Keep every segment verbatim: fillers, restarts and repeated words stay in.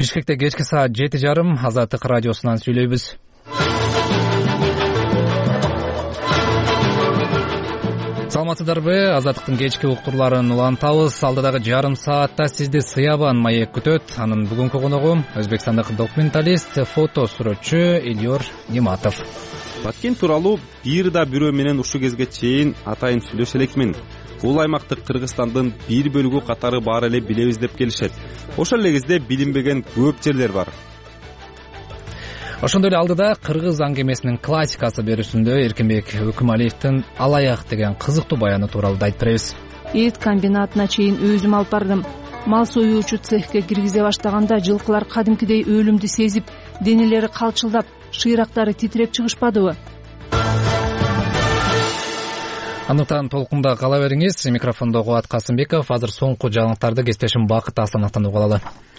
Бишкекте кечки саат жети жарым Азаттык радиосунан сүйлөйбүз. Саламатсыздарбы? Азаттыктын кечки уктурларын улантабыз. Алдыдагы жарым саатта сизди Сыябан маек күтөт. Анын бүгүнкү коногу өзбекстандык документалист, фото сүрөтчү Илиор Нематов. Баткен тууралуу бир да бирөө менен ушул кезге чейин атайын сүйлөшө элекмин. Бул аймакты Кыргызстандын бир бөлүгү катары баары эле билебиз деп келишет. Ошол эле кезде билинбеген көп жерлер бар. Ошондой эле алдыда кыргыз аңгемесинин классикасы берүүсүндө Эркинбек Өкүмалиевдин Алаяк деген кызыктуу баяны тууралуу айтып беребиз. Эт комбинатына чейин өзүм алып бардым. Мал союучу цехке киргизе баштаганда жылкылар кадимкидей өлүмдү сезип, денелери калчылдап, шыйрактары титиреп чыгышпадыбы? Андыктан толкунда кала бериңиз. Микрофондо Кубат Касымбеков. Азыр соңку жаңылыктарды кесиптешим Бакыт Асановдон угулалы.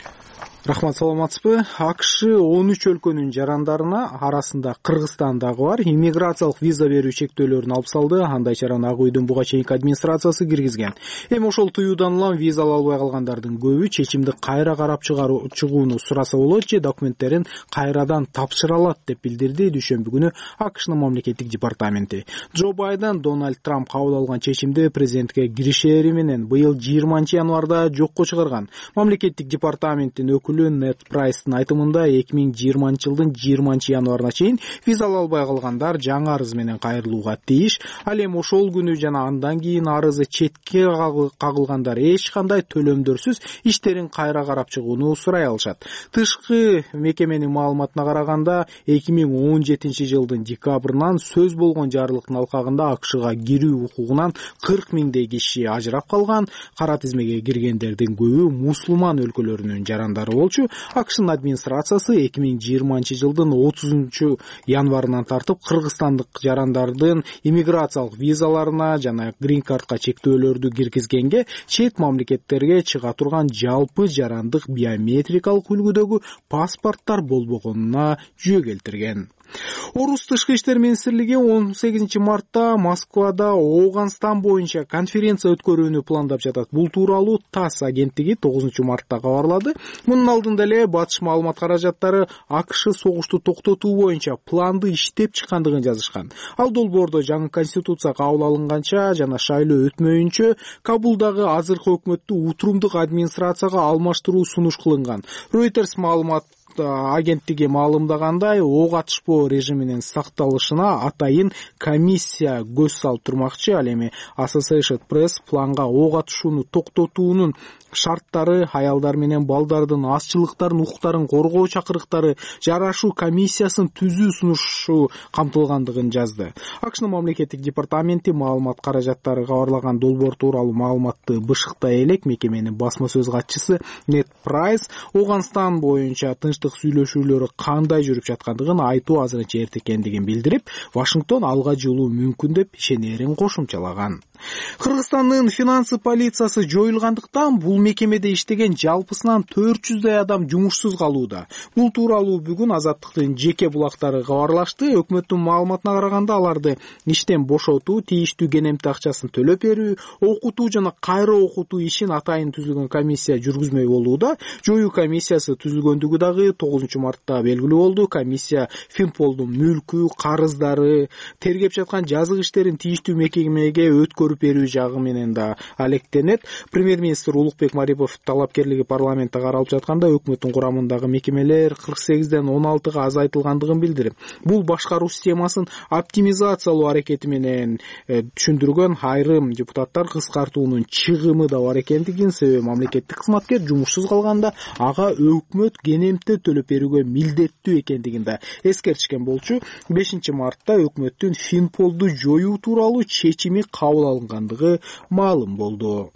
Рахмат, саламатсызбы? АКШ он үч өлкөнүн жарандарына арасында Кыргызстан дагы бар. Иммиграциялык виза берүү чектөөлөрүн алып салды. Андай чараны Ак үйдүн буга чейинки администрациясы киргизген. Эми ошол тыюудан улам виза ала албай калгандардын көбү чечимди кайра карап чыгууну сураса болот же документтерин кайрадан тапшыра алат деп билдирди дүйшөмбү күнү АКШнын мамлекеттик департаменти. Джо Байден Дональд Трамп кабыл алган чечимди президентке киришери менен быйыл жыйырманчы январда жокко чыгарган. Мамлекеттик департаменттин өкүлү Нед Прайстын айтымында эки миң жыйырманчы жылдын жыйырманчы январына чейин виза ала албай калгандар жаңы арыз менен кайрылууга тийиш. Ал эми ошол күнү жана андан кийин арызы четке кагылгандар эч кандай төлөмдөрсүз иштерин кайра карап чыгууну сурай алышат. Тышкы мекеменин маалыматына караганда эки миң он жетинчи жылдын декабрынан сөз болгон жарлыктын алкагында АКШга кирүү укугунан кырк миңдей киши ажырап калган. Кара тизмеге киргендердин көбү мусулман өлкөлөрүнүн жарандары болчу. АКШнын администрациясы эки миң жыйырманчы жылдын отузунчу январынан тартып кыргызстандык жарандардын иммиграциялык визаларына жана грин картка чектөөлөрдү киргизгенге чет мамлекеттерге чыга турган жалпы жарандык биометрикалык үлгүдөгү паспорттор болбогонуна жөө келтирген. Орус тышкы иштер министрлиги он сегизинчи мартта Москвада Ооганстан боюнча конференция өткөрүүнү пландап жатат. Бул тууралуу ТАСС агенттиги тогузунчу мартта кабарлады. Мунун алдында эле батыш маалымат каражаттары АКШ согушту токтотуу боюнча планды иштеп чыккандыгын жазышкан. Ал долбоордо жаңы конституция кабыл алынганча жана шайлоо өтмөйүнчө Кабулдагы азыркы өкмөттү утурумдук администрацияга алмаштыруу сунуш кылынган. Reuters маалымат агенттиги маалымдагандай, ок атышпоо режиминин сакталышына атайын комиссия көз салып турмакчы. Ал эми Associated Press планга ок атышууну токтотуунун шарттары, аялдар менен балдардын азчылыктарын, укуктарын коргоо чакырыктары жарашуу комиссиясын түзүү сунушу камтылгандыгын жазды. АКШнын мамлекеттик департаменти маалымат каражаттары кабарлаган долбоор тууралуу маалыматты бышыктай элек мекеменин басма сөз катчысы Нед Прайс Ооганстан боюнча тынчтык сүйлөшүүлөрү кандай жүрүп жаткандыгын айтуу азырынча эрте экендигин билдирип, Вашингтон алга жылуу мүмкүн деп ишенерин кошумчалаган. Кыргызстандын финансы полициясы жоюлгандыктан бул мекемеде иштеген жалпысынан төрт жүздөй адам жумушсуз калууда. Бул тууралуу бүгүн Азаттыктын жеке булактары кабарлашты. Өкмөттүн маалыматына караганда аларды иштен бошотуу, тийиштүү кенемти акчасын төлөп берүү, окутуу жана кайра окутуу ишин атайын түзүлгөн комиссия жүргүзмөй болууда. Жоюу комиссиясы түзүлгөндүгү дагы тогузунчу мартта белгилүү болду. Комиссия Финполдун мүлкү, карыздары, тергеп жаткан жазык иштерин тийиштүү мекемеге өткөрүп берүү жагы менен да алектенет. Премьер-министр Улукбек Марипов талапкерлиги парламентте каралып жатканда өкмөттүн курамындагы мекемелер кырк сегизден он алтыга азайтылгандыгын билдирип, бул башкаруу системасын оптимизациялоо аракети менен түшүндүргөн. Айрым депутаттар кыскартуунун чыгымы да бар экендигин, себеби мамлекеттик кызматкер жумушсуз калганда ага өкмөт кенемти төлөп берүүгө милдеттүү экендигин да эскертишкен болчу. бешинчи мартта өкмөттүн Финполду жоюу тууралуу чечими кабыл алынгандыгы маалым болду.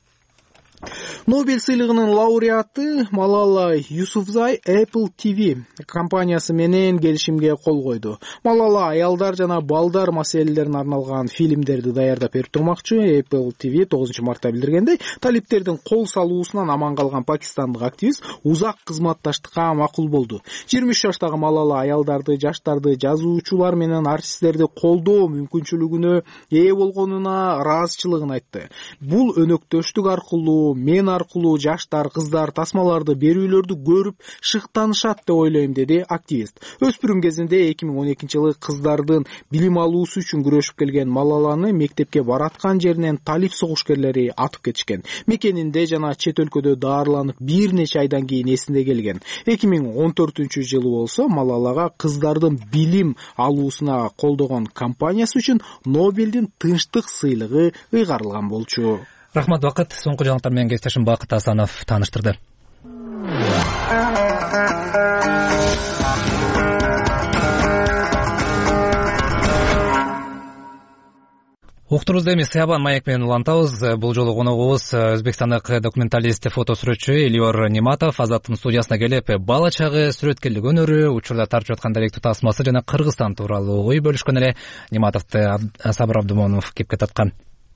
Нобель сыйлыгынын лауреаты Малала Юсуфзай Apple ти ви компаниясы менен келишимге кол койду. Малала аялдар жана балдар маселелерине арналган фильмдерди даярдап берип турмакчы. Apple ти ви тогузунчу мартта билдиргендей, талиптердин кол салуусунан аман калган пакистандык активист узак кызматташтыкка макул болду. жыйырма үч жаштагы Малала аялдарды, жаштарды, жазуучулар менен артисттерди колдоо мүмкүнчүлүгүнө ээ болгонуна ыраазычылыгын айтты. Бул өнөктөштүк аркылуу аркылуу, мен аркылуу жаштар, кыздар тасмаларды берүүлөрдү көрүп шыктанышат деп ойлойм, деди активист. Өспүрүм кезинде эки миң он экинчи жылы кыздардын билим алуусу үчүн күрөшүп келген Малаланы мектепке бараткан жеринен талип согушкерлери атып кетишкен. Мекенинде жана чет өлкөдө даарыланып бир нече айдан кийин эсине келген. эки миң он төртүнчү жылы болсо Малалага кыздардын билим алуусуна колдогон компаниясы үчүн Нобелдин тынчтык сыйлыгы ыйгарылган болчу. Рахмат, Бакыт. Соңку жаңылыктар менен кесиптешим Бакыт Асанов тааныштырды. Уктурубузда эми Сыябан маек менен улантабыз. Бул жолу коногубуз өзбекстандык документалист, фото сүрөтчү Элиор Нематов. Азаттын студиясына келип, бала чагы, сүрөткерлик өнөрү, учурда тартып жаткан даректүү тасмасы жана Кыргызстан тууралуу ой бөлүшкөн эле. Нематовду Сабыр Абдымонов кепке таткан.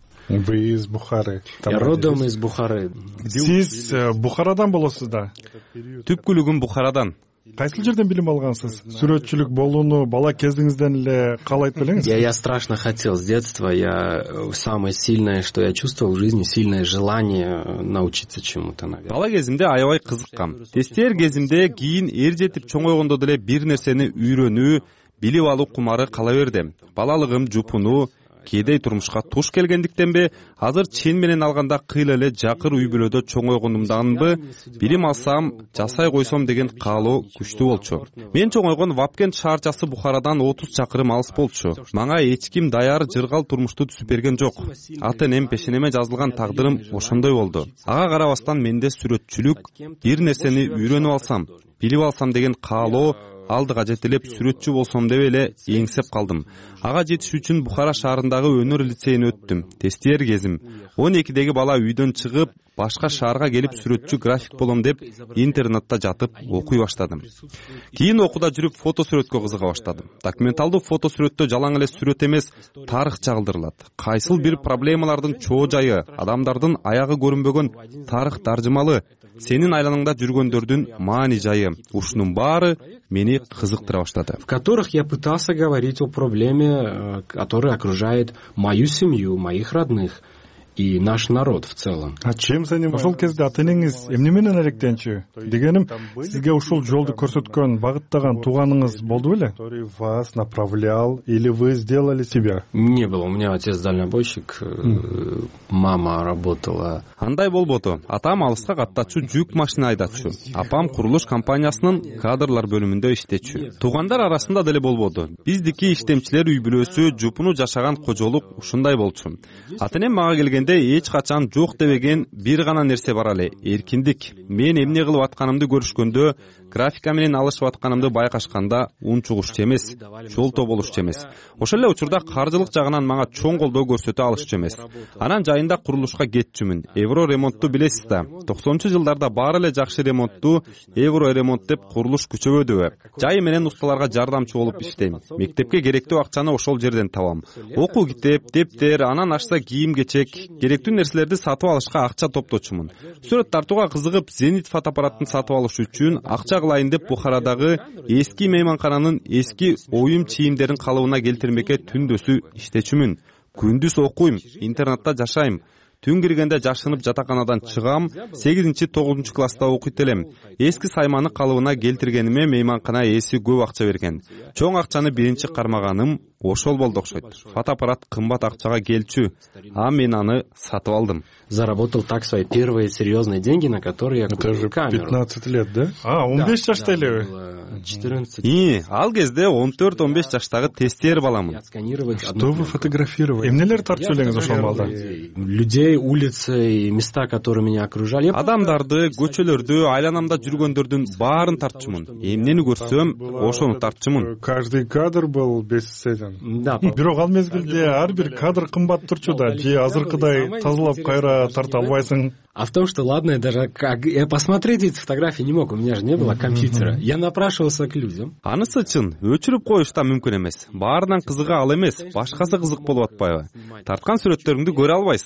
Вы из Бухары. Я родом из Бухары. Сиз Бухарадан болосуз да? Түпкүлүгүм Бухарадан. Кайсыл жерден билим алгансыз? Сүрөтчүлүк болууну бала кезиңизден эле каалайт белеңиз? Я, я страшно хотел с детства. Я самое сильное, что я чувствовал в жизни, сильное желание научиться чему-то, наверное. Бала кезимде аябай кызыккам. Тестер кезимде кийин эр жетип чоңойгондо деле бир нерсени үйрөнүү, билип алуу кумары кала берди. Балалыгым жупунуу, кээде турмушка туш келгендиктенби, азыр чен менен алганда кыйла эле жакыр үй бүлөдө чоңойгондумданбы, билим алсам, жасай койсом деген каалоо күчтүү болчу. Мен чоңойгон Вапкент шаарчасы Бухарадан отуз чакырым алыс болчу. Мага эч ким даяр жыргал турмушту түзүп берген жок. Ата энем пешенеме жазылган тагдырым ошондой болду. Ага карабастан менде сүрөтчүлүк, бир нерсени үйрөнүп алсам, билип алсам деген каалоо алдыга жетелеп сүрөтчү болсом деп эле эңсеп калдым. Ага жетиш үчүн Бухара шаарындагы өнөр лицейине өттүм. Тестер кезим. он экидеги бала үйдөн чыгып, башка шаарга келип сүрөтчү, график болом деп интернетте жатып окуй баштадым. Кийин окууда жүрүп фото сүрөткө кызыга баштадым. Документалдуу фото сүрөттө жалаң эле сүрөт эмес, тарых чагылдырылат. Кайсыл бир проблемалардын чоо жайы, адамдардын аягы көрүнбөгөн тарых таржымалы, сенин айланаңда жүргөндөрдүн маани жайы, ушунун баары мени кызыктыра баштады. В которых я пытался говорить о проблеме, которая окружает мою семью, моих родных и наш народ в целом. А чем занимаетесь? Ошол кезде ата энеңиз эмне менен алектенчү? Дегеним, сизге ушул жолду көрсөткөн, багыттаган тууганыңыз болду беле? Который вас направлял или вы сделали себя? Не было. У меня отец дальнобойщик, mm. мама работала. Андай болбоду. Атам алыска каттачу, жүк машина айдатчу. Апам курулуш компаниясынын кадрлар бөлүмүндө иштечү. Туугандар арасында деле болбоду. Биздики иштемчилер үй бүлөсү, жупуну жашаган кожолук ушундай болчу. Ата энем мага келген эч качан жок дебеген бир гана нерсе бар эле, эркиндик. Мен эмне кылып атканымды көрүшкөндө, графика менен алышып атканымды байкашканда унчугушчу эмес, жолто болушчу эмес. Ошол эле учурда каржылык жагынан мага чоң колдоо көрсөтө алышчу эмес. Анан жайында курулушка кетчүмүн. Евро ремонтту билесиз да. токсонунчу жылдарда баары эле жакшы ремонтту Евро ремонт деп курулуш күчөбөдүбү. Жайы менен усталарга жардамчы болуп иштейм. Мектепке керектүү акчаны ошол жерден табам. Окуу китеп, дептер, анан ашса кийим-кечек, керектүү нерселерди сатып алышка акча топточумун. Сүрөт тартууга кызыгып, Зенит фотоаппаратын сатып алыш үчүн акча кылайын деп Бухарадагы эски мейманкананын эски оюм чийимдерин калыбына келтирмекке түндөсү иштечүмүн. Күндүз окуйм, интернетте жашайм. Түн киргенде жашынып жатаканадан чыгам, сегизинчи тогузунчу класста окуйт элем. Эски сайманы калыбына келтиргениме мейманкана ээси көп акча берген. Чоң акчаны биринчи кармаганым ошол болду окшойт. Фотоаппарат кымбат акчага келчү, а мен аны сатып алдым. Заработал так свои первые серьезные деньги, на которые я купил камеру. пятнадцать лет, да? А, он беш жашта элеби? четырнадцать. И, ал кезде он төрт он беш жаштагы тестер баламын. Что вы фотографировали? Эмнелер тартчу элеңиз ошол балда? Людей, улицы и места, которые меня окружали. Адамдарды, көчөлөрдү, айланамда жүргөндөрдүн баарын тартчумун. Эмнени көрсөм, ошону тартчумун. Каждый кадр был бесценен. Да. Бирок ал мезгилде ар бир кадр кымбат турчу да, же азыркыдай тазалап кайра тарта албайсың. А в том, что ладно, я даже как я посмотреть эти фотографии не мог, у меня же не было компьютера. Я напрашивался к людям. Анысы чын, өчүрүп коюш да мүмкүн эмес. Баарынан кызыга ал эмес, башкасы кызык болуп атпайбы? Тарткан сүрөттөрүңдү көрө албайсың.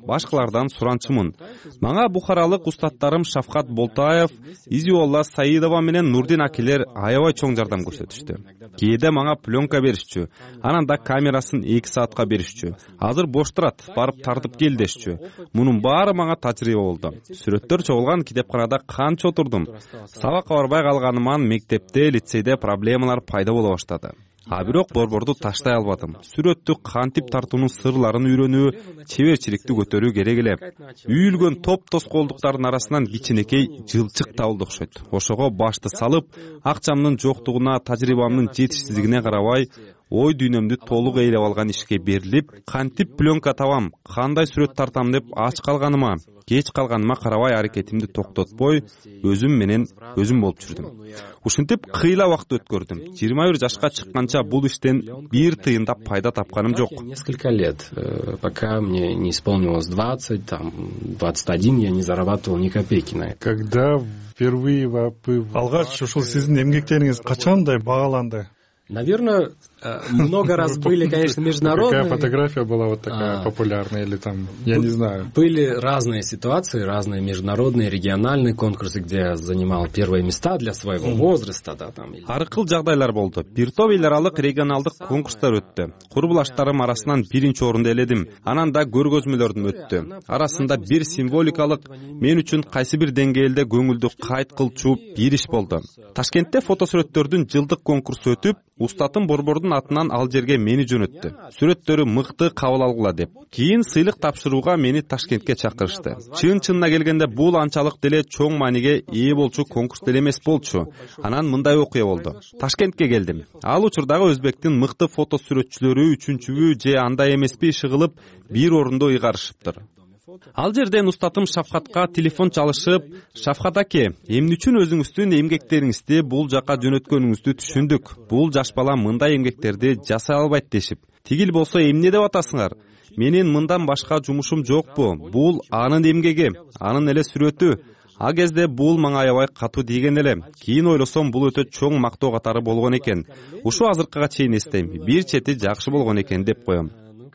башкалардан суранчумун. Мага бухаралык устаттарым Шавкат Болтаев, Изиолла Саидова менен Нурдин акилер аябай чоң жардам көрсөтүштү. Кээде мага пленка беришчү, анан да камерасын эки саатка беришчү. Азыр бош турат, барып тартып кел дешчү. Мунун баары мага тажрыйба болду. Сүрөттөр чогулган китепканада канча отурдум. Сабакка барбай калганыман мектепте, лицейде проблемалар пайда боло баштады. А бирок борборду таштай албадым. Сүрөттү кантип тартуунун сырларын үйрөнүү, чеберчиликти көтөрүү керек эле. Үйүлгөн топ тоскоолдуктардын арасынан кичинекей жылчык табылды окшойт. Ошого башты салып, акчамдын жоктугуна, тажрыйбамдын жетишсиздигине карабай, ой дүйнөмдү толук ээлеп алган ишке берилип, кантип пленка табам, кандай сүрөт тартам деп ач калганыма, кеч калганыма карабай аракетимди токтотпой, өзүм менен өзүм болуп жүрдүм. Ушинтип кыйла убакыт өткөрдүм. жыйырма бир жашка чыкканча бул иштен бир тыйын да пайда тапканым жок. Несколько лет, пока мне не исполнилось двадцать, там, двадцать один, я не зарабатывал ни копейки на это. Когда впервые вы... Алгач ушул сиздин эмгектериңиз качандай багаланды? Наверное, много раз были, конечно, международные. Какая фотография была вот такая а, популярная или там, я не знаю. Были разные ситуации, разные международные, региональные конкурсы, где я занимал первые места для своего возраста, да, там. Ар кыл жагдайлар болду. Бир топ эл аралык регионалдык конкурстар өттү. Курбулаштарым арасынан биринчи орунду ээледим. Анан да көргөзмөлөрдүм өттү. Арасында бир символикалык, мен үчүн кайсы бир деңгээлде көңүлдү кайт кылчу бир иш болду. Ташкентте фотосүрөттөрдүн жылдык конкурсу өтүп, устатым борбордун атынан ал жерге мени жөнөттү. Сүрөттөрү мыкты кабыл алгыла деп. Кийин сыйлык тапшырууга мени Ташкентке чакырышты. Чын-чынына келгенде бул анчалык деле чоң мааниге ээ болчу конкурс деле эмес болчу. Анан мындай окуя болду. Ташкентке келдим. Ал учурдагы өзбектин мыкты фотосүрөтчүлөрү үчүнчүбү же андай эмеспи иши кылып бир орунду ыйгарышыптыр. Ал жерден устатым Шавкатка телефон чалышып, "Шавкат аке, эмне үчүн өзүңүздүн эмгектериңизди бул жака жөнөткөнүңүздү түшүндүк. Бул жаш бала мындай эмгектерди жасай албайт" дешип. "Тигил болсо эмне деп атасыңар? Менин мындан башка жумушум жокпу. Бул анын эмгеги, анын эле сүрөтү." А кезде бул мага аябай катуу тийген эле. Кийин ойлосом, бул өтө чоң мактоо катары болгон экен. Ушу азыркыга чейин эстейм. Бир чети жакшы болгон экен деп коем.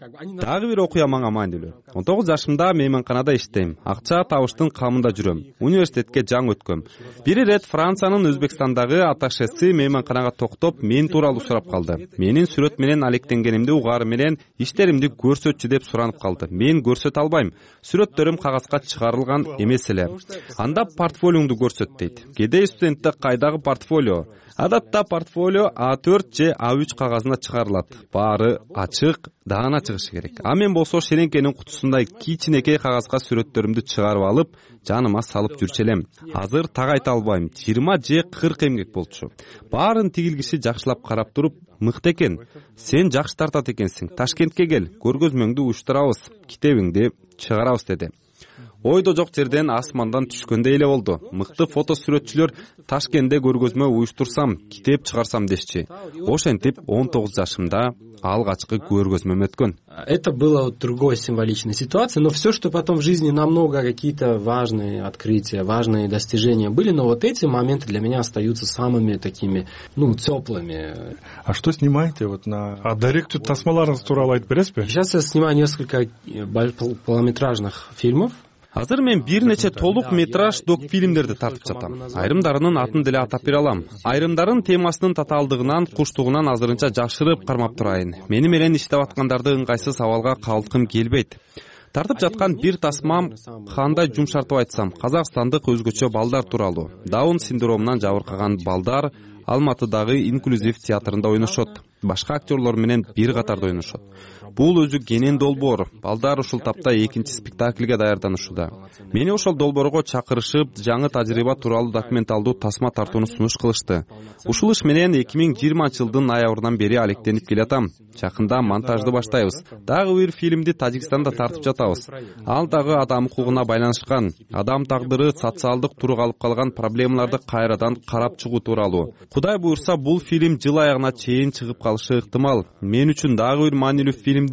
Дагы бир окуя мага маанилүү. он тогуз жашымда мейманканада иштейм. Акча табыштын камында жүрөм. Университетке жаңы өткөм. Бир ирет Франциянын Өзбекстандагы аташеси мейманканага токтоп, мен тууралуу сурап калды. Менин сүрөт менен алектенгенимди угаары менен иштеримди көрсөтчү деп суранып калды. Мен көрсөтө албайм. Сүрөттөрүм кагазга чыгарылган эмес эле. Анда портфолиоңду көрсөт дейт. Кедей студентте кайдагы портфолио? Адатта портфолио А төрт же А үч кагазына чыгарылат. Баары ачык, даана чыгышы керек. А мен болсо шереңкенин кутусундай кичинекей кагазга сүрөттөрүмдү чыгарып алып, жаныма салып жүрчү элем. Азыр так айта албайм. жыйырма же кырк эмгек болчу. Баарын тигил киши жакшылап карап туруп, "Мыкты экен. Сен жакшы тартат экенсиң. Ташкентке кел, көргөзмөңдү уюштурабыз, китебиңди чыгарабыз" деди. Ойдо жок жерден асмандан түшкөндөй эле болду. Мыкты фотосүрөтчүлөр Ташкентте көргөзмө уюштурсам, китеп чыгарсам дешчи. Ошентип он тогуз жашымда алгачкы көргөзмөм өткөн. Это было другой символичной ситуации, но все, что потом в жизни намного какие-то важные открытия, важные достижения были, но вот эти моменты для меня остаются самыми такими, ну, теплыми. А что снимаете вот на... А директор тасмаларыңыз тууралуу айтып бересизби? Сейчас я снимаю несколько полнометражных фильмов. Азыр мен бир нече толук метраж док фильмдерди тартып жатам. Айрымдарынын атын деле атап бере алам. Айрымдарын темасынын татаалдыгынан, куштугунан азырынча жашырып кармап турайын. Мени менен иштеп аткандарды ыңгайсыз абалга калдыргым келбейт. Тартып жаткан бир тасмам, кандай жумшартып айтсам, казакстандык өзгөчө балдар тууралуу. Даун синдромунан жабыркаган балдар Алматыдагы инклюзив театрында ойношот. Башка актерлор менен бир катарда ойношот. Бул өзү кенен долбоор. Балдар ушул тапта экинчи спектакльге даярданышууда. Мени ошол долбоорго чакырышып, жаңы тажрыйба тууралуу документалдуу тасма тартууну сунуш кылышты. Ушул иш менен эки миң жыйырманчы жылдын ноябрынан бери алектенип келатам. Жакында монтажды баштайбыз. Дагы бир фильмди Тажикстанда тартып жатабыз. Ал дагы адам укугуна байланышкан. Адам тагдыры, социалдык турук алып калган проблемаларды кайрадан карап чыгуу тууралуу. Кудай буйрса, бул фильм жыл аягына чейин чыгып калышы ыктымал. Мен үчүн дагы бир маанилүү фильмди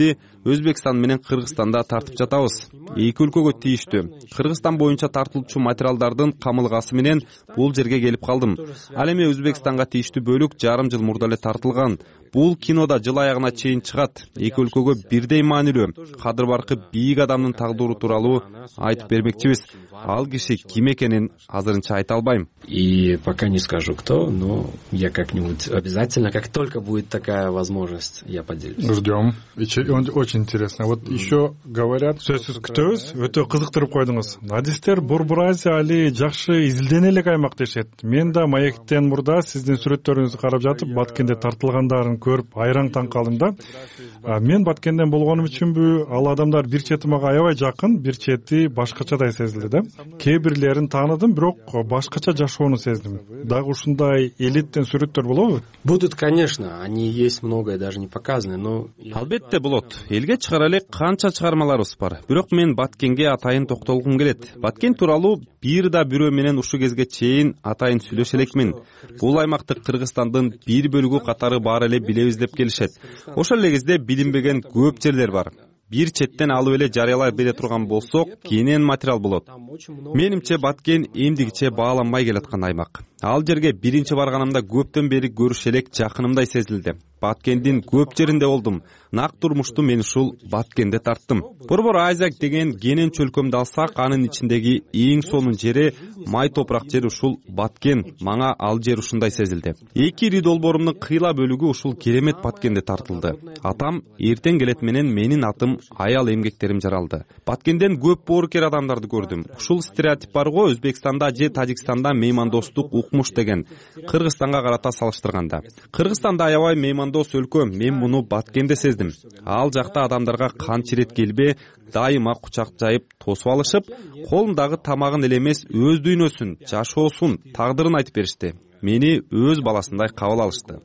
Өзбекстан менен Кыргызстанда тартып жатабыз. Эки өлкөгө тийиштүү. Кыргызстан боюнча тартылуучу материалдардын камылгасы менен бул жерге келип калдым. Ал эми Өзбекстанга тийиштүү бөлүк жарым жыл мурда эле тартылган. Бул кинода жыл аягына чейин чыгат. Эки өлкөгө бирдей маанилүү. Кадыр баркы бийик адамдын тагдыры тууралуу айтып бермекчибиз. Ал киши ким экенин азырынча айта албайм. И пока не скажу кто, но я как-нибудь обязательно, как только будет такая возможность, я поделюсь. Ждем. Очень интересно. Вот еще говорят, сөзсүз күтөбүз. Өтө кызыктырып койдуңуз. Адистер Борбор Азия али жакшы изилдене элек аймак дешет. Мен да маектен мурда сиздин сүрөттөрүңүздү карап жатып, Баткенде тартылгандарын көрүп айраң таң калдым да. Мен Баткенден болгонум үчүнбү, ал адамдар бир чети мага аябай жакын, бир чети башкачадай сезилди да. Кээ бирлерин тааныдым, бирок башкача жашоону сездим. Дагы ушундай элиттен сүрөттөр болобу? Будут, конечно, они есть, многое даже не показаны, но албетте болот. Элге чыгара элек канча чыгармаларыбыз бар. Бирок мен Баткенге атайын токтолгум келет. Баткен тууралуу бир да бирөө менен ушул кезге чейин атайын сүйлөшө элекмин. Бул аймакты Кыргызстандын бир бөлүгү катары баары эле билебиз деп келишет. Ошол эле кезде билинбеген көп жерлер бар. Бир четтен алып эле жарыялай бере турган болсок, кенен материал болот. Менимче Баткен эмдигиче бааланбай келаткан аймак. Ал жерге биринчи барганымда көптөн бери көрүш элек жакынымдай сезилди. Баткендин көп жеринде болдум. Нак турмушту мен ушул Баткенде тарттым. Борбор Азия деген кенен чөлкөмдү алсак, анын ичиндеги эң сонун жери, май топурак жери ушул Баткен. Мага ал жер ушундай сезилди. Эки ири долбоорумдун кыйла бөлүгү ушул керемет Баткенде тартылды. Атам эртең келет менен менин атым аял эмгектерим жаралды. Баткенден көп боорукер адамдарды көрдүм. Ушул стереотип бар го, Өзбекстанда же Тажикстанда меймандостук укмуш деген, Кыргызстанга карата салыштырганда. Кыргызстанда аябай меймандос өлкө, мен муну Баткенде сездим. Ал жакта адамдарга канча ирет келбе, дайыма кучак жайып тосуп алышып, колундагы тамагын эле эмес, өз дүйнөсүн, жашоосун, тагдырын айтып беришти. Мени өз баласындай кабыл алышты.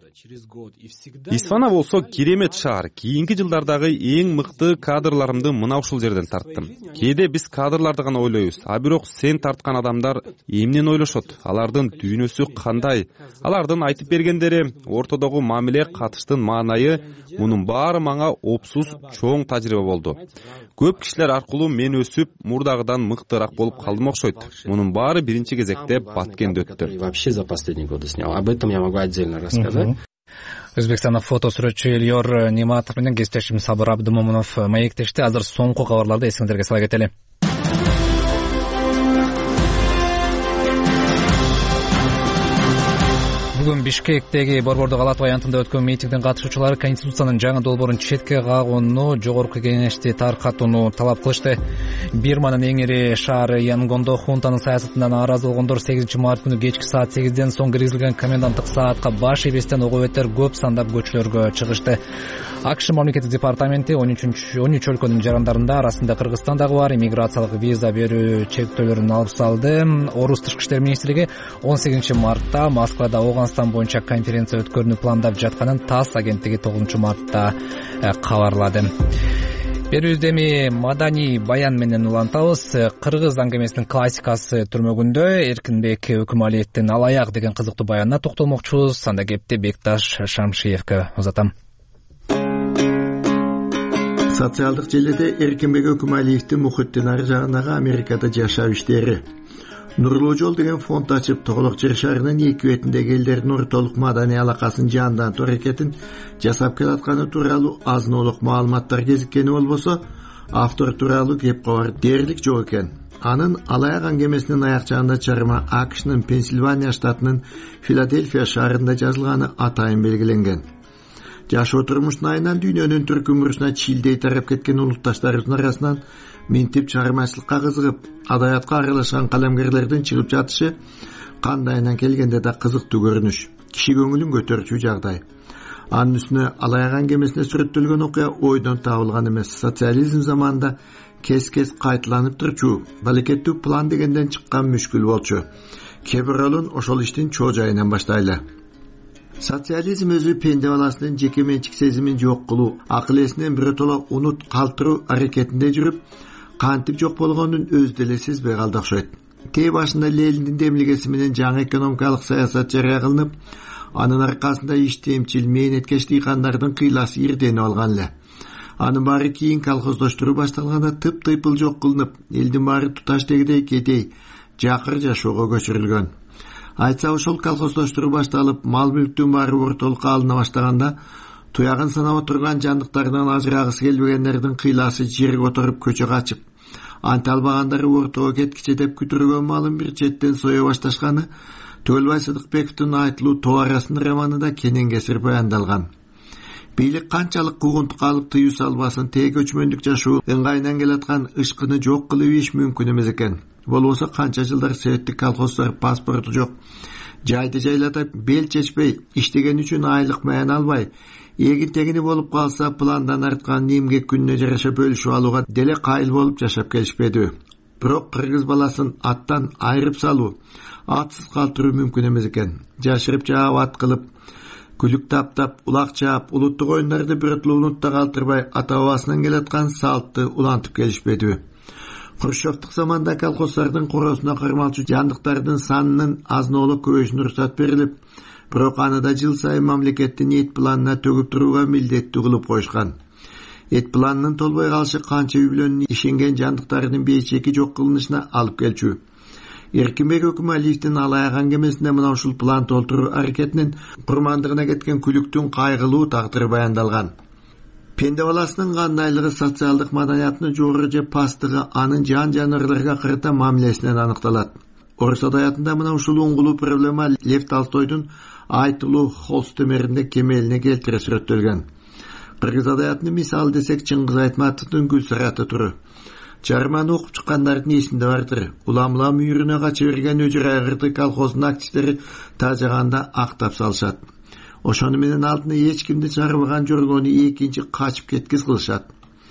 Исфана болсо керемет шаар. Кийинки жылдардагы эң мыкты кадрларымды мына ушул жерден тарттым. Кээде биз кадрларды гана ойлойбуз, а бирок сен тарткан адамдар эмнени ойлошот? Алардын дүйнөсү кандай? Алардын айтып бергендери, ортодогу мамиле, катыштын маанайы, мунун баары мага опсуз чоң тажрыйба болду. Көп кишилер аркылуу мен өсүп, мурдагыдан мыктыраак болуп калдым окшойт. Мунун баары биринчи кезекте Баткенде өттү. Вообще за последние годы снял. Об этом я могу отдельно рассказать. Өзбекстандын фото сүрөтчү Эльор Нематов менен кесиптешим Сабыр Абдымомунов маектешти. Азыр соңку кабарларды эсиңиздерге сала кетели. Бүгүн Бишкектеги Борбордук Ала Тоо аянтында өткөн митингдин катышуучулары Конституциянын жаңы долбоорун четке кагууну, Жогорку Кеңешти таркатууну талап кылышты. Бирманын эң ири шаары Янгондо хунтанын саясатынан нааразы болгондор сегизинчи март күнү кечки саат сегизден соң киргизилген коменданттык саатка баш ийбестен ого бетер көп сандап көчөлөргө чыгышты. АКШ мамлекеттик департаменти он үч өлкөнүн жарандарында, арасында Кыргызстан дагы бар, иммиграциялык виза берүү чектөөлөрүн алып салды. Орус тышкы иштер министрлиги он сегизинчи мартта Москвада Ауганстан боюнча конференция өткөрүүнү пландап жатканын ТАСС агенттиги тогузунчу мартта кабарлады. Берүүбүздө эми маданий баян менен улантабыз. Кыргыз аңгемесинин классикасы түрмөгүндө Эркинбек Өкүмалиевдин Алаяк деген кызыктуу баянына токтолмокчубуз. Анда кепти Бекташ Шамшиевке узатам. Социалдык желеде Эркинбек Өкүмалиевдин Мухиттин ары жагындагы Америкада жашап иштери. Нурлуу жол деген фонд ачып, Тоголок жер шарынын эки бетиндеги элдердин ортолук маданий алакасын жандантуу аракетин жасап келатканы тууралуу азын-олук маалыматтар кезиккени болбосо, автор тууралуу кеп кабар дээрлик жок экен. Анын Алаяк аңгемесинин аякчагында чарма АКШнын Пенсильвания штатынын Филадельфия шаарында жазылганы атайын белгиленген. Жашоо турмуштун айынан дүйнөнүн түркү мурусуна чилдей тарап кеткен улутташтарыбыздын арасынан минтип чыгармачылыкка кызыгып, адабиятка аралашкан калемгерлердин чыгып жатышы кандайынан келгенде да кызыктуу көрүнүш, киши көңүлүн көтөрчү жагдай. Анын үстүнө Алаяк аңгемесинде сүрөттөлгөн окуя ойдон табылган эмес, социализм заманында кес-кес кайталанып турчу балекеттүү план дегенден чыккан мүшкүл болчу. Кээ бир ролун ошол иштин чоо жайынан баштайлы. Социализм өзү пенде баласынын жеке менчик сезимин жок кылуу, акыл эсинен биротоло унут калтыруу аракетинде жүрүп, кантип жок болгонун өз деле сезбей калды окшойт. Тээ башында Лениндин демилгеси менен жаңы экономикалык саясат жарыя кылынып, анын аркасында иштемчил, мээнеткеч дыйкандардын кыйласы ирденип алган эле. Анын баары кийин колхоздоштуруу башталганда тып-тыйпыл жок кылынып, элдин баары туташ дегидей кетей, жакыр жашоого көчүрүлгөн. Айтса ошол колхоздоштуруу башталып, мал мүлктүн баары ортолукка алына баштаганда, туягын санап отурган жандыктардан ажырагысы келбегендердин кыйласы жерге которуп көчө качып, анта албагандары ортого кеткиче деп күтүргөн малын бир четтен сое башташканы Төлөбай Сыдыкбековдун айтылуу Тоо-арасын романында кенен кесир баяндалган. Бийлик канчалык куугунтукка алып тыюу салбасын, тээ көчмөндүк жашоо ыңгайынан келаткан ышкыны жок кылып иш мүмкүн эмес экен. Болбосо канча жылдар советтик колхоздар паспорту жок, жайды жайлатып бел чечпей, иштеген үчүн айлык маян албай, эгин тегини болуп калса пландан арткан эмгек күнүнө жараша бөлүшүп алууга деле кайыл болуп жашап келишпеди. Бирок кыргыз баласын аттан айырып салуу, атсыз калтыруу мүмкүн эмес экен. Жашырып жаап ат кылып, күлүк таптап, улак чаап, улуттук оюндарды биротулуу унутта калтырбай ата-бабасынан келаткан салтты улантып келишпеди. Хрущевдук заманда колхоздардын коросуна кармалчу жандыктардын санынын азын-аулак көбөйүшүнө уруксат берилип, бирок аны да жыл сайын мамлекеттин эт планына төгүп турууга милдеттүү кылып коюшкан. Эт планынын толбой калышы канча үй бүлөнүн ишенген жандыктарынын бейчеки жок кылынышына алып келчү. Эркинбек Өкүмалиевдин алаяк аңгемесинде мына ушул план толтуруу аракетинин курмандыгына кеткен күлүктүн кайгылуу тагдыры баяндалган. Пенде баласынын кандайлыгы, социалдык маданиятынын жогору же пасттыгы анын жан жаныбарларга карата мамилесинен аныкталат. Орус адаятында мына ушул уңгулуу проблема Лев Толстойдун айтылуу Холстемеринде кемелине келтире сүрөттөлгөн. Кыргыз адаятынын мисалы десек Чыңгыз Айтматовдун Гүлсараты туру. Чарманы окуп чыккандардын эсинде бардыр. Улам-улам үйрүнө кача берген Өжөр Айгырды колхоздун активдери тажаганда актап салышат. Ошону менен алдына эч кимди чарбаган жоргону экинчи качып кеткиз кылышат.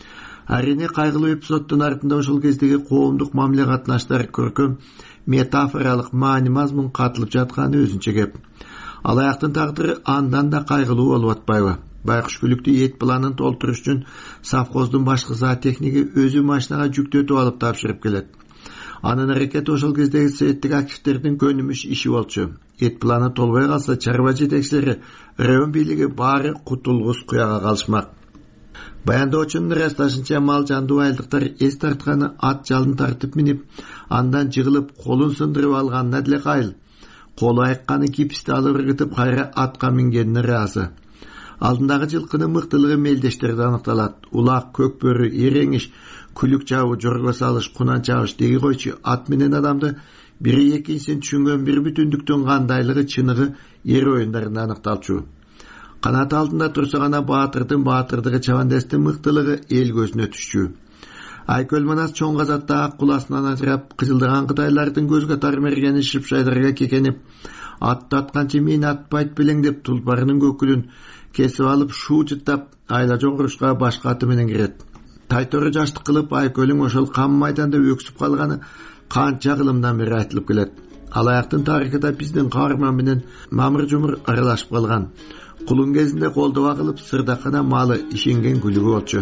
Арине кайгылуу эпизоддун артында ошол кездеги коомдук мамиле катнаштары көркөм метафоралык маани мазмун катылып жатканы өзүнчө кеп. Алаяктын тагдыры андан да кайгылуу болуп атпайбы? Байкуш күлүктү эт планын толтуруш үчүн совхоздун башкы зоотехниги өзү машинага жүктөтүп алып тапшырып келет. Анын аракети ошол кездеги советтик активдердин көнүмүш иши болчу. Эт планы толбой калса, чарба жетекчилери, район бийлиги баары кутулгус куяга калышмак. Баяндоочунун ырасташынча мал жандуу айылдыктар эс тартканы ат жалын тартып минип, андан жыгылып колун сындырып алганына деле кайыл. Колу айкканы киписти алып ыргытып кайра атка мингенине ыраазы. Алдындагы жылкынын мыктылыгы мелдештерде аныкталат. Улак, көкбөрү, эреңиш, күлүк чабуу, жорго салыш, кунан чабыш деги койчу ат менен адамды бири экинчисин түшүнгөн бир бүтүндүктүн кандайлыгы, чыныгы эр оюндарында аныкталчу. Канат алдында турса гана баатырдын баатырдыгы, чабандестин мыктылыгы эл көзүнө түшчү. Айкөл Манас чоң казатта ак куласынан ажырап, кыжылдаган кытайлардын көзгө тармергени шыпшайдарга кекенип, атты атканчы мен атпайт белең деп тулпарынын көкүлүн кесип алып шуу жыттап айла жоңгурушка башка аты менен кирет. Тайтору жаштык кылып Айкөлүң ошол кам майданда өксүп калганы канча кылымдан бери айтылып келет. Алаяктын тарыхында биздин каарман менен мамыр жумур аралашып калган. Кулун кезинде колдоба кылып сырдакана малы ишенген күлүгү болчу.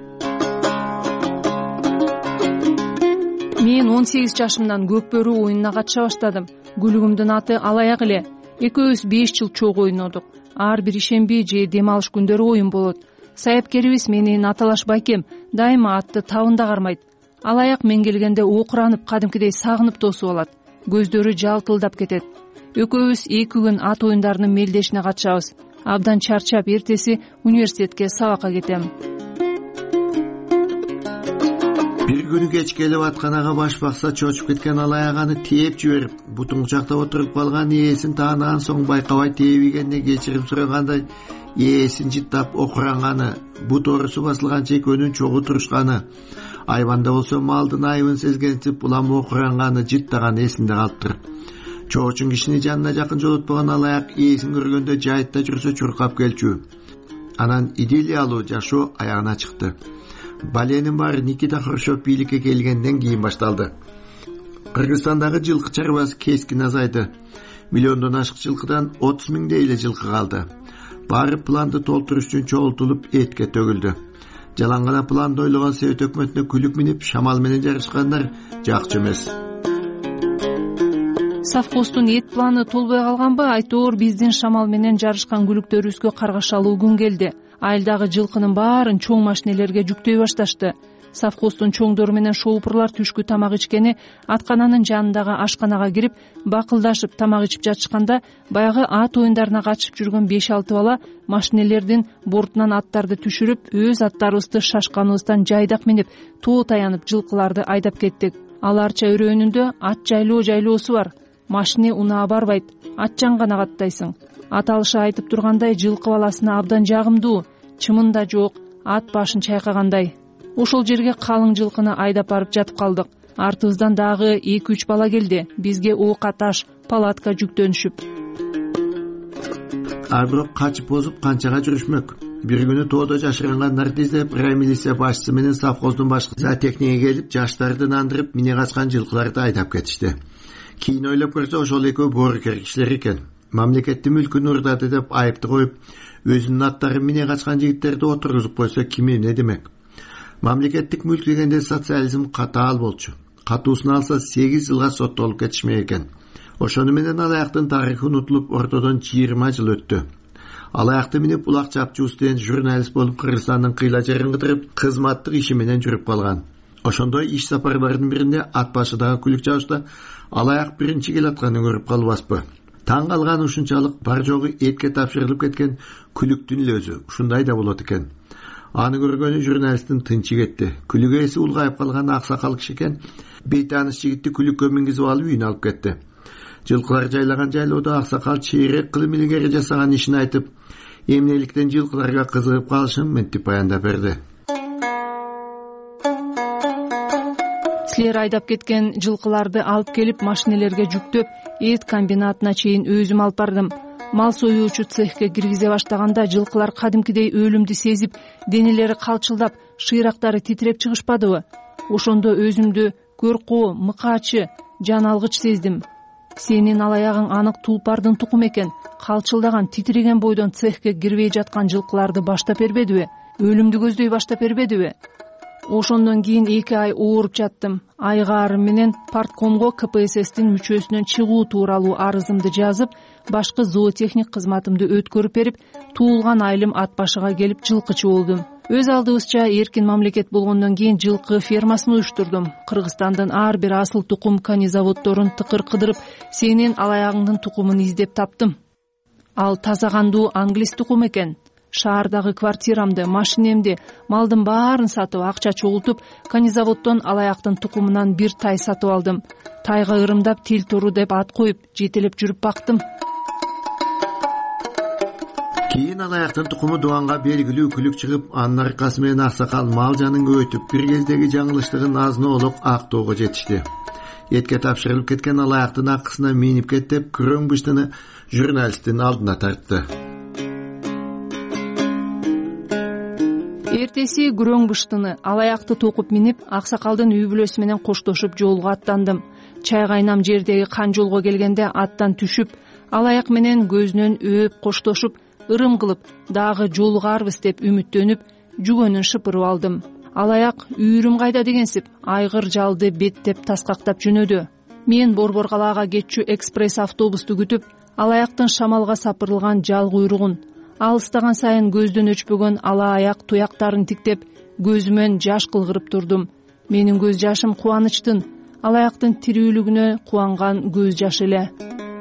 Мен он сегиз жашымдан көкбөрү оюнуна катыша баштадым. Күлүгүмдүн аты Алаяк эле. Экөөбүз беш жыл чогуу ойнодук. Ар бир ишемби же дем алыш күндөрү оюн болот. Саяпкерибиз менин Аталаш байкем дайыма атты табында кармайт. Алаяк мен келгенде окуранып, кадимкидей сагынып тосуп алат. Көздөрү жалтылдап кетет. Экөөбүз эки күн ат оюндарынын мелдешине катышабыз. Абдан чарчап эртеси университетке сабакка кетем. Бир күнү кеч келип атканага баш бакса чочуп кеткен Алаяк аны тээп жиберип, бутун кучактап отуруп калган ээсин таанаган соң байкабай тээбигенине кечирим сурагандай ээсин жыттап окуранганы, бут орусу басылганча экөөнүн чогуу турушканы, айбанда болсо малдын айыбын сезгенсип улам окуранганы жыттаганы эсинде калыптыр. Чоочун кишини жанына жакын жолотпогон Алаяк ээсин көргөндө жайытта жүрсө чуркап келчү. Анан идеалдуу жашоо аягына чыкты. Баленин баары Никита Хрущев бийликке келгенден кийин башталды. Кыргызстандагы жылкы чарбасы кескин азайды. Миллиондон ашык жылкыдан отуз миңдей эле жылкы калды. Баары планды толтуруш үчүн чогултулуп этке төгүлдү. Жалаң гана планды ойлогон Совет өкмөтүнө күлүк минип, шамал менен жарышкандар жакчы эмес. Совхоздун эт планы толбой калганбы? Айтоор биздин шамал менен жарышкан күлүктөрүбүзгө каргашалуу күн келди. айылдагы жылкынын баарын чоң машинелерге жүктөй башташты. Совхоздун чоңдору менен шоупурлар түшкү тамак ичкени аткананын жанындагы ашканага кирип бакылдашып тамак ичип жатышканда баягы ат оюндарына катышып жүргөн беш алты бала машинелердин бортунан аттарды түшүрүп өз аттарыбызды шашканыбыздан жайдак минип тоо таянып жылкыларды айдап кеттик. Аларча өрөөнүндө ат жайлоо жайлоосу бар. Машине унаа барбайт, атчан гана каттайсың. Аталышы айтып тургандай жылкы баласына абдан жагымдуу, чымын да жок, ат башын чайкагандай. Ошол жерге калың жылкыны айдап барып жатып калдык. Артыбыздан дагы эки үч бала келди. Бизге оокат аш, палатка жүктөнүшүп. Ар бирок качып бозуп канчага жүрүшмөк. Бир күнү тоодо жашырангандар издеп, раймилиция башчысы менен совхоздун башкы зоотехниге келип, жаштарды нандырып, мине качкан жылкыларды айдап кетишти. Кийин ойлоп көрсө, ошол экөө боорукер кишилер экен. Мамлекеттин мүлкүн урдады деп айыпты коюп, өзүнүн аттарын мине качкан жигиттерди отургузуп койсо ким эмне демек? Мамлекеттик мүлк дегенде социализм катаал болчу. Катуусун алса сегиз жылга соттолуп кетишмек экен. Ошону менен алаяктын тарыхы унутулуп, ортодон жыйырма жыл өттү. Алаякты минип улак чапчуус деген журналист болуп Кыргызстандын кыйла жерин кыдырып, кызматтык иши менен жүрүп калган. Ошондой иш сапарларынын биринде ат башыдагы күлүк жабышта алаяк биринчи келатканын көрүп калбаспы? Таң калган ушунчалык бар жогу этке тапшырылып кеткен күлүктүн эле өзү ушундай да болот экен. Аны көргөнү журналисттин тынчы кетти. Күлүк ээси улгайып калган аксакал киши экен. Бейтааныш жигитти күлүккө мингизип алып үйүнө алып кетти. Жылкылар жайлаган жайлоодо аксакал чейрек кылым илгери жасаган ишин айтып, эмнеликтен жылкыларга кызыгып калышын мынтип баяндап берди. Силер айдап кеткен жылкыларды алып келип машинелерге жүктөп, эт комбинатына чейин өзүм алып бардым. Мал союучу цехке киргизе баштаганда жылкылар кадимкидей өлүмдү сезип, денелери калчылдап, шыйрактары титиреп чыгышпадыбы? Ошондо өзүмдү көркоо, мыкаачы, жан алгыч сездим. Сенин алаягың анык тулпардын тукуму экен. Калчылдаган, титиреген бойдон цехке кирбей жаткан жылкыларды баштап бербедиби? Өлүмдү көздөй баштап бербедиби? Ошондон кийин эки ай ооруп жаттым. Айгаарым менен парткомго ка пэ эс эстин мүчөсүнөн чыгуу тууралуу арызымды жазып, башкы зоотехник кызматымды өткөрүп берип, туулган айылым ат башыга келип жылкычы болдум. Өз алдыбызча эркин мамлекет болгондон кийин жылкы фермасын уюштурдум. Кыргызстандын ар бир асыл тукум канизаводдорун тыкыр кыдырып, сенин алаягыңдын тукумун издеп таптым. Ал таза кандуу англис тукум экен. Шаардагы квартирамды, машинемди, малдын баарын сатып, акча чогултуп, канизаводдон алаяктын тукумунан бир тай сатып алдым. Тайга ырымдап тил туру деп ат коюп, жетелеп жүрүп бактым. Кийин алаяктын тукуму Дуанга белгилүү күлүк чыгып, анын аркасы менен аксакал мал жанын көбөйтүп, бир кездеги жаңылыштыгын азын-оолук актоого жетишти. Этке тапшырылып кеткен алаяктын акысына минип кет деп күрөң быштыны журналисттин алдына тартты. Эртеси күрөң быштыны алаякты токуп минип, аксакалдын үй бүлөсү менен коштошуп жолго аттандым. Чай кайнам жердеги кан жолго келгенде аттан түшүп, алаяк менен көзүнөн өөп коштошуп, ырым кылып, дагы жолугарбыз деп үмүттөнүп, жүгөнүн шыпырып алдым. Алаяк үйрүм кайда дегенсип, айгыр жалды беттеп таскактап жөнөдү. Мен Борбор-Калаага кетчү экспресс автобусту күтүп, алаяктын шамалга сапырылган жал куйругун, алыстаган сайын көздөн өчпөгөн ала аяк туяктарын тиктеп, көзүмөн жаш кылгырып турдум. Менин көз жашым кубанычтын, алаяктын тирүүлүгүнө кубанган көз жашы эле.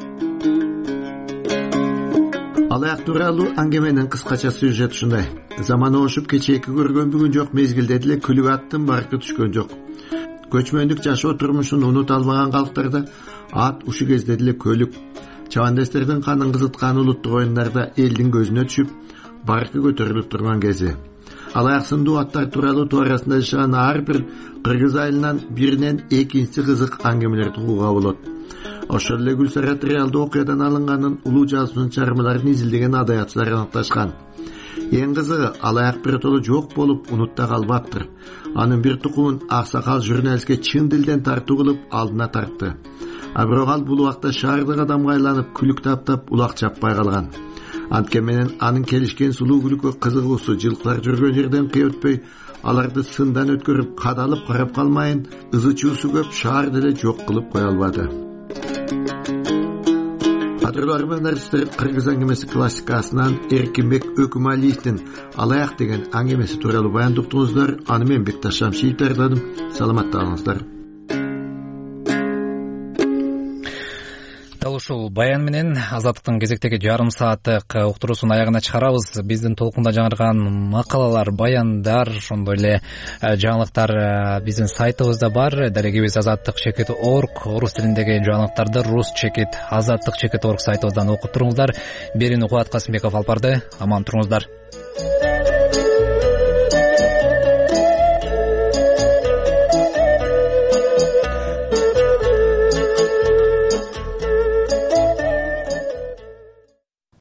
Алаяк тууралуу аңгеменин кыскача сюжет ушундай. Заманы ошуп кечээки көргөн бүгүн жок, мезгилде деле күлүк аттын баркы түшкөн жок. Көчмөндүк жашоо турмушун унута албаган калктарда ат ушу кезде деле көлүк. Чабандестердин канын кызыткан улуттук оюндарда элдин көзүнө түшүп, баркы көтөрүлүп турган кези. Алаяк сындуу аттар тууралуу туурасында жашаган ар бир кыргыз айылынан биринен экинчи кызык аңгемелер тууга болот. Ошол эле Гүлсарат реалдуу окуядан алынганын улуу жазуунун чармаларын изилдеген адаятчылар аныкташкан. Эң кызыгы, алаяк биротоло жок болуп унутта калбаптыр. Анын бир тукумун аксакал журналистке чын дилден тартуу кылып алдына тартты. А бирок ал бул убакта шаардык адамга айланып күлүк таптап улак чаппай калган. Анткени менен анын келишкен сулуу күлүккө кызыгуусу жылкылар жүргөн жерден кыйып өтпөй, аларды сындан өткөрүп, кадалып карап калмайын, ызы чуусу көп шаар деле жок кылып кое албады. Батырлар менен арыстыр кыргыз аңгемеси классикасынан Эркинбек Өкүмалиевдин Алаяк деген аңгемеси тууралуу баяндап уктуңуздар. Аны мен Бекташ Шамшиев даярдадым. Саламатта болуңуздар. Дал ушул баян менен Азаттыктын кезектеги жарым сааттык уктуруусун аягына чыгарабыз. Биздин толкунда жаңырган макалалар, баяндар, ошондой эле жаңылыктар биздин сайтыбызда бар. Дарегибиз азаттык чекит орг, орус тилиндеги жаңылыктарды рус чекит азаттык чекит орг сайтыбыздан окуп туруңуздар. Берүүнү Кубат Касымбеков алып барды. Аман туруңуздар.